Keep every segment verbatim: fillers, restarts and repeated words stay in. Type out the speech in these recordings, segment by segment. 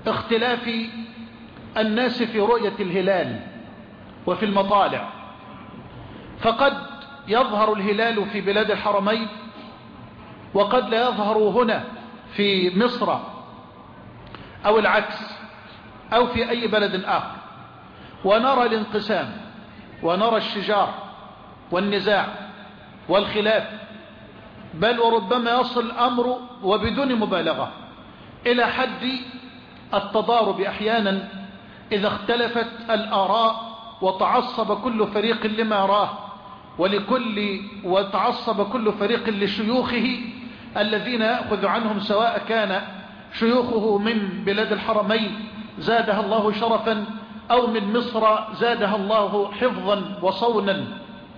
اختلاف الناس في رؤية الهلال وفي المطالع، فقد يظهر الهلال في بلاد الحرمين وقد لا يظهر هنا في مصر أو العكس أو في أي بلد آخر، ونرى الانقسام ونرى الشجار والنزاع والخلاف، بل وربما يصل الأمر وبدون مبالغة إلى حد التضارب أحيانا إذا اختلفت الآراء وتعصب كل فريق لما يراه، ولكل وتعصب كل فريق لشيوخه الذين يأخذ عنهم، سواء كان شيوخه من بلاد الحرمين زادها الله شرفا أو من مصر زادها الله حفظا وصونا.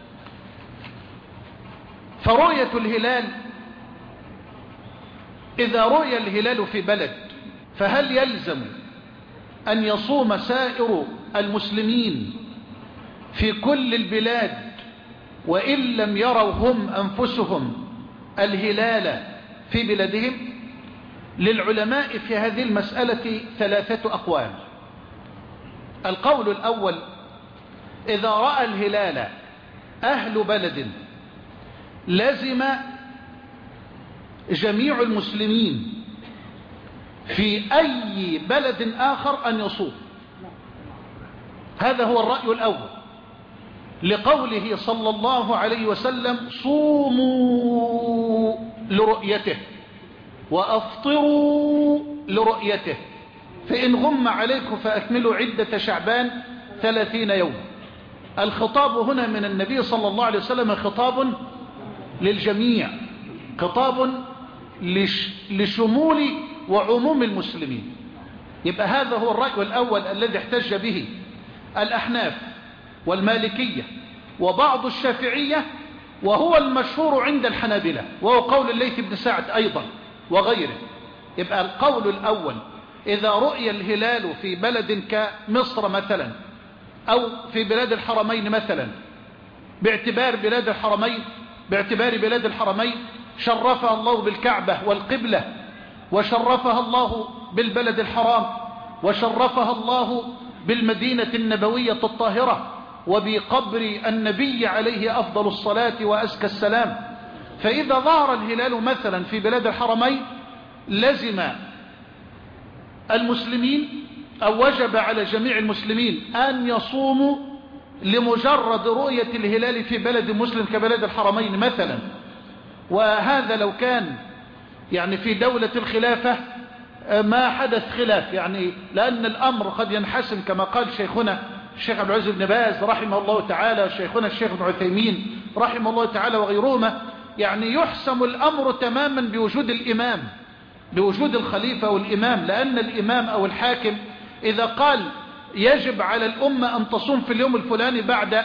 فرؤية الهلال، إذا رؤي الهلال في بلد فهل يلزم أن يصوم سائر المسلمين في كل البلاد وإن لم يروا هم أنفسهم الهلال في بلادهم؟ للعلماء في هذه المسألة ثلاثة أقوال. القول الأول: إذا رأى الهلال أهل بلد لزم جميع المسلمين في أي بلد آخر أن يصوم. هذا هو الرأي الأول، لقوله صلى الله عليه وسلم: صوموا لرؤيته وأفطروا لرؤيته، فإن غم عليكم فأكملوا عدة شعبان ثلاثين يوم. الخطاب هنا من النبي صلى الله عليه وسلم خطاب للجميع، خطاب لش لشمول وعموم المسلمين. يبقى هذا هو الرأي الأول الذي احتج به الأحناف والمالكية وبعض الشافعية، وهو المشهور عند الحنابلة، وهو قول الليث بن سعد أيضا وغيره. يبقى القول الأول: إذا رؤي الهلال في بلد كمصر مثلا أو في بلاد الحرمين مثلا، باعتبار بلاد الحرمين باعتبار بلاد الحرمين شرفها الله بالكعبة والقبلة، وشرفها الله بالبلد الحرام، وشرفها الله بالمدينة النبوية الطاهرة، وبقبر النبي عليه أفضل الصلاة وأزكى السلام. فإذا ظهر الهلال مثلا في بلاد الحرمين لزم المسلمين أو وجب على جميع المسلمين أن يصوموا لمجرد رؤية الهلال في بلد مسلم كبلد الحرمين مثلا. وهذا لو كان يعني في دولة الخلافة ما حدث خلاف، يعني لأن الأمر قد ينحسم كما قال شيخنا الشيخ عبد العزيز بن باز رحمه الله تعالى، وشيخنا الشيخ ابن عثيمين رحمه الله تعالى وغيرهما، يعني يحسم الأمر تماما بوجود الإمام، بوجود الخليفة والإمام. لأن الإمام أو الحاكم إذا قال يجب على الأمة أن تصوم في اليوم الفلاني بعد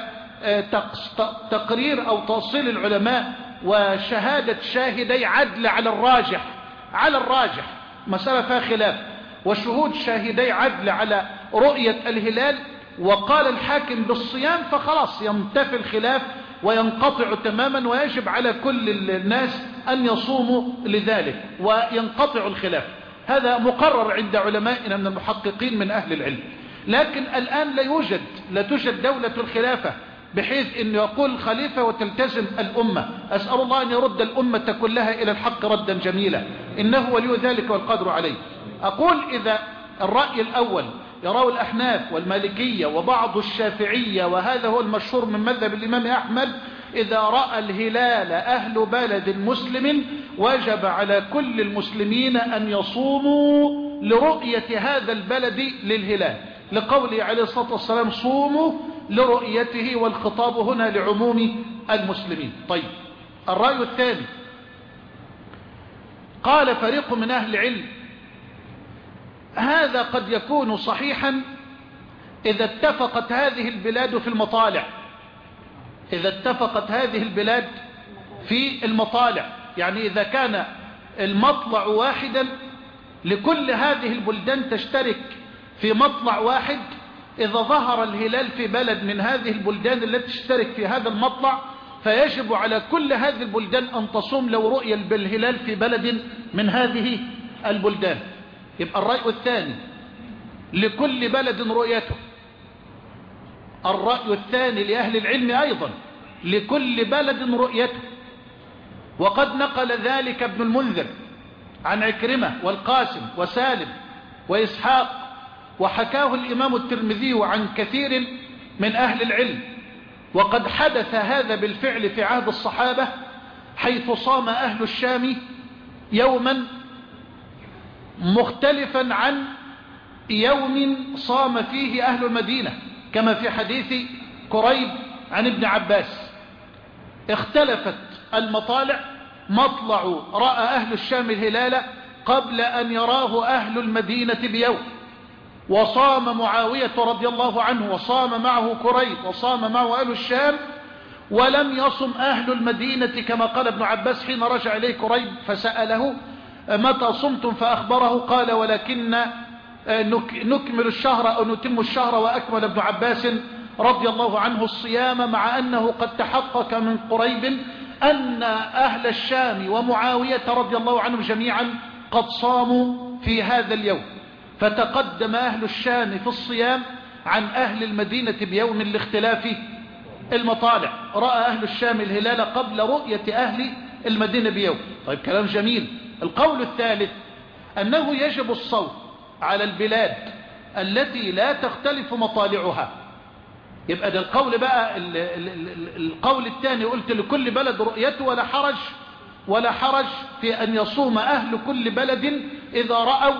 تقرير أو توصيل العلماء وشهادة شاهدي عدل على الراجح على الراجح مسألة فيها خلاف، وشهود شاهدي عدل على رؤية الهلال، وقال الحاكم بالصيام، فخلاص ينتفي الخلاف وينقطع تماما، ويجب على كل الناس أن يصوموا لذلك وينقطع الخلاف. هذا مقرر عند علمائنا من المحققين من أهل العلم. لكن الآن لا يوجد لا توجد دولة الخلافة بحيث أن يقول خليفة وتلتزم الأمة. أسأل الله أن يرد الأمة كلها إلى الحق ردا جميلا، إنه ولي ذلك والقدر عليه. أقول إذا الرأي الأول يراه الأحناف والمالكية وبعض الشافعية، وهذا هو المشهور من مذهب الإمام أحمد، إذا رأى الهلال أهل بلد مسلم وجب على كل المسلمين أن يصوموا لرؤية هذا البلد للهلال، لقوله عليه الصلاة والسلام: صوموا لرؤيته، والخطاب هنا لعموم المسلمين. طيب، الرأي الثاني: قال فريق من أهل العلم: هذا قد يكون صحيحا إذا اتفقت هذه البلاد في المطالع، إذا اتفقت هذه البلاد في المطالع، يعني إذا كان المطلع واحدا لكل هذه البلدان تشترك في مطلع واحد، إذا ظهر الهلال في بلد من هذه البلدان التي تشترك في هذا المطلع فيجب على كل هذه البلدان أن تصوم لو رؤي الهلال في بلد من هذه البلدان. يبقى الرأي الثاني: لكل بلد رؤيته. الرأي الثاني لأهل العلم أيضا لكل بلد رؤيته، وقد نقل ذلك ابن المنذر عن عكرمة والقاسم وسالم وإسحاق، وحكاه الإمام الترمذي عن كثير من أهل العلم. وقد حدث هذا بالفعل في عهد الصحابة، حيث صام أهل الشام يوما مختلفا عن يوم صام فيه أهل المدينة، كما في حديث كريب عن ابن عباس. اختلفت المطالع، مطلع رأى أهل الشام الهلال قبل أن يراه أهل المدينة بيوم، وصام معاوية رضي الله عنه وصام معه كريب وصام معه أهل الشام، ولم يصم أهل المدينة كما قال ابن عباس حين رجع إليه كريب فسأله متى صمتم فأخبره، قال ولكن نكمل الشهر أو نتم الشهر. وأكمل ابن عباس رضي الله عنه الصيام، مع أنه قد تحقق من قريب أن أهل الشام ومعاوية رضي الله عنهم جميعا قد صاموا في هذا اليوم، فتقدم أهل الشام في الصيام عن أهل المدينة بيوم لاختلاف المطالع. رأى أهل الشام الهلال قبل رؤية أهل المدينة بيوم. طيب كلام جميل. القول الثالث أنه يجب الصوم على البلاد التي لا تختلف مطالعها. يبقى ده القول بقى ال ال ال القول الثاني، قلت لكل بلد رؤيته ولا حرج ولا حرج في أن يصوم أهل كل بلد إذا رأوا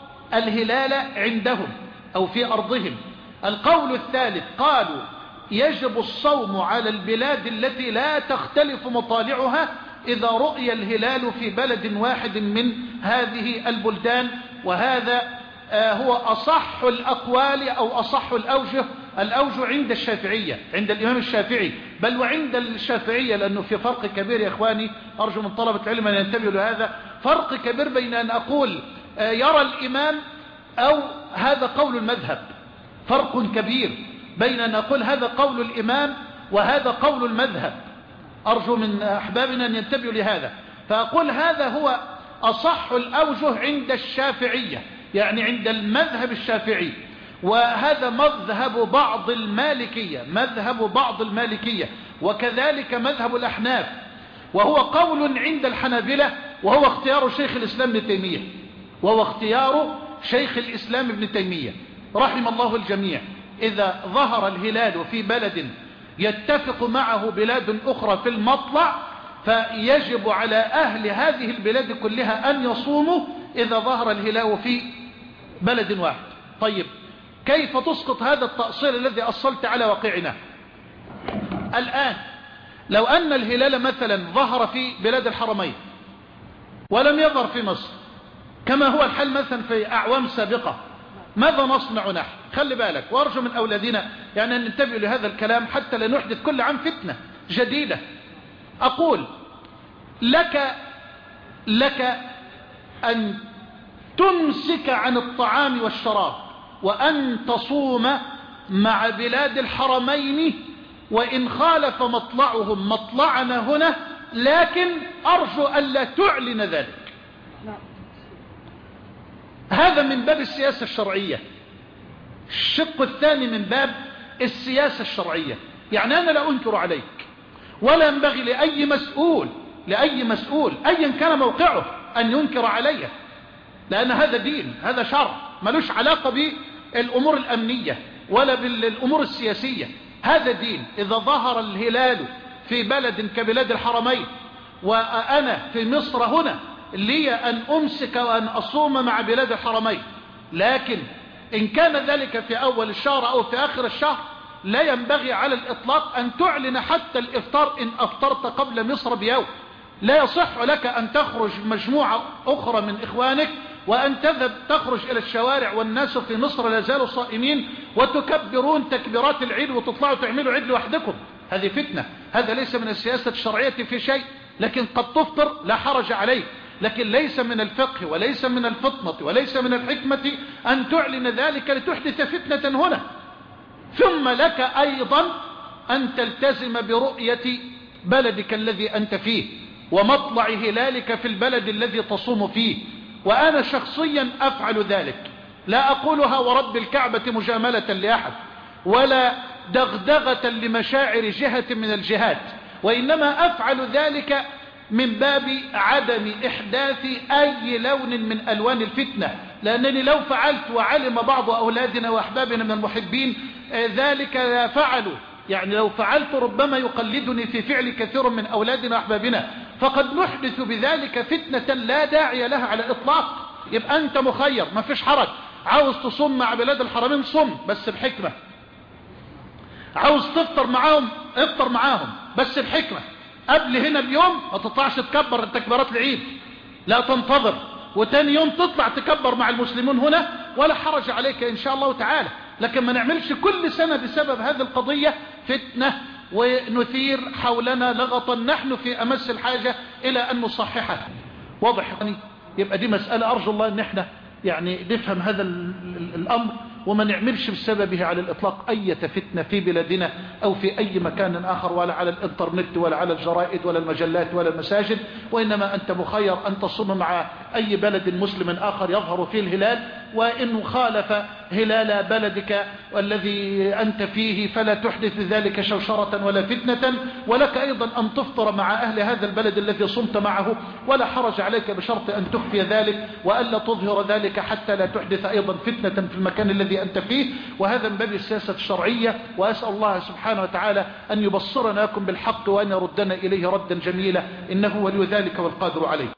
الهلال عندهم أو في أرضهم. القول الثالث قالوا يجب الصوم على البلاد التي لا تختلف مطالعها إذا رؤي الهلال في بلد واحد من هذه البلدان. وهذا هو أصح الأقوال أو أصح الأوجه الأوجه عند الشافعية، عند الإمام الشافعي، بل وعند الشافعية، لأنه في فرق كبير يا إخواني، أرجو من طلبة العلم أن ينتبهوا لهذا. فرق كبير بين أن أقول يرى الإمام أو هذا قول المذهب، فرق كبير بين أن أقول هذا قول الإمام وهذا قول المذهب. أرجو من أحبابنا أن ينتبهوا لهذا. فأقول هذا هو أصح الأوجه عند الشافعية، يعني عند المذهب الشافعي، وهذا مذهب بعض المالكية، مذهب بعض المالكية، وكذلك مذهب الأحناف، وهو قول عند الحنابلة، وهو اختيار شيخ الإسلام ابن تيمية، وهو اختيار شيخ الإسلام ابن تيمية رحم الله الجميع. إذا ظهر الهلال في بلد يتفق معه بلاد أخرى في المطلع، فيجب على أهل هذه البلاد كلها أن يصوموا إذا ظهر الهلال في بلد واحد. طيب كيف تسقط هذا التأصيل الذي أصلت على واقعنا الآن؟ لو أن الهلال مثلا ظهر في بلاد الحرمين ولم يظهر في مصر كما هو الحال مثلا في أعوام سابقة، ماذا نصنع نحن؟ خلي بالك، وأرجو من أولادنا يعني أن ننتبه لهذا الكلام حتى لا نحدث كل عام فتنة جديدة. أقول لك لك أن تمسك عن الطعام والشراب وأن تصوم مع بلاد الحرمين، وإن خالف مطلعهم مطلعنا هنا، لكن أرجو ألا تعلن ذلك. هذا من باب السياسة الشرعية. الشق الثاني من باب السياسة الشرعية، يعني أنا لا أنكر عليك، ولا ينبغي لأي مسؤول لأي مسؤول أيا كان موقعه أن ينكر عليه، لأن هذا دين، هذا شرع، ملوش علاقة بالأمور الأمنية ولا بالأمور السياسية. هذا دين. إذا ظهر الهلال في بلد كبلاد الحرمين وأنا في مصر هنا، لي أن أمسك وأن أصوم مع بلاد الحرمين، لكن إن كان ذلك في أول الشهر أو في آخر الشهر لا ينبغي على الإطلاق أن تعلن حتى الإفطار إن أفطرت قبل مصر بيوم. لا يصح لك أن تخرج مجموعة أخرى من إخوانك وأن تذهب تخرج إلى الشوارع والناس في مصر لا زالوا صائمين وتكبرون تكبيرات العيد وتطلعوا تعملوا عيد لوحدكم. هذه فتنة، هذا ليس من السياسة الشرعية في شيء، لكن قد تفطر لا حرج عليه، لكن ليس من الفقه وليس من الفطنة وليس من الحكمة أن تعلن ذلك لتحدث فتنة هنا. ثم لك أيضا أن تلتزم برؤية بلدك الذي أنت فيه ومطلع هلالك في البلد الذي تصوم فيه، وأنا شخصيا أفعل ذلك. لا أقولها ورب الكعبة مجاملة لأحد ولا دغدغة لمشاعر جهة من الجهات، وإنما أفعل ذلك من باب عدم إحداث أي لون من ألوان الفتنة، لأنني لو فعلت وعلم بعض أولادنا وأحبابنا من المحبين ذلك لا فعلوا، يعني لو فعلت ربما يقلدني في فعل كثير من أولادنا وأحبابنا، فقد نحدث بذلك فتنة لا داعي لها على الإطلاق. يبقى أنت مخير، ما فيش حرج. عاوز تصوم مع بلاد الحرمين صم بس بحكمة، عاوز تفطر معاهم افطر معاهم بس بحكمة. قبل هنا اليوم ما تطلعش تكبر التكبيرات العيد، لا تنتظر وتاني يوم تطلع تكبر مع المسلمون هنا، ولا حرج عليك إن شاء الله تعالى. لكن ما نعملش كل سنة بسبب هذه القضية فتنة ونثير حولنا لغطا نحن في أمس الحاجة إلى أن نصححها. واضح يعني؟ يبقى دي مسألة أرجو الله أن احنا يعني نفهم هذا الأمر وما نعملش بسببه على الإطلاق أي فتنة في بلادنا أو في أي مكان آخر، ولا على الإنترنت ولا على الجرائد ولا المجلات ولا المساجد. وإنما أنت مخير أن تصوم مع أي بلد مسلم آخر يظهر فيه الهلال، وإن خالف هلال بلدك والذي أنت فيه فلا تحدث ذلك شوشرة ولا فتنة. ولك أيضا أن تفطر مع أهل هذا البلد الذي صمت معه، ولا حرج عليك بشرط أن تخفي ذلك وألا تظهر ذلك حتى لا تحدث أيضا فتنة في المكان الذي أنت فيه. وهذا من باب السياسة الشرعية، وأسأل الله سبحانه وتعالى أن يبصرنا لكم بالحق وأن يردنا إليه ردا جميلا، إنه ولي ذلك والقادر عليه.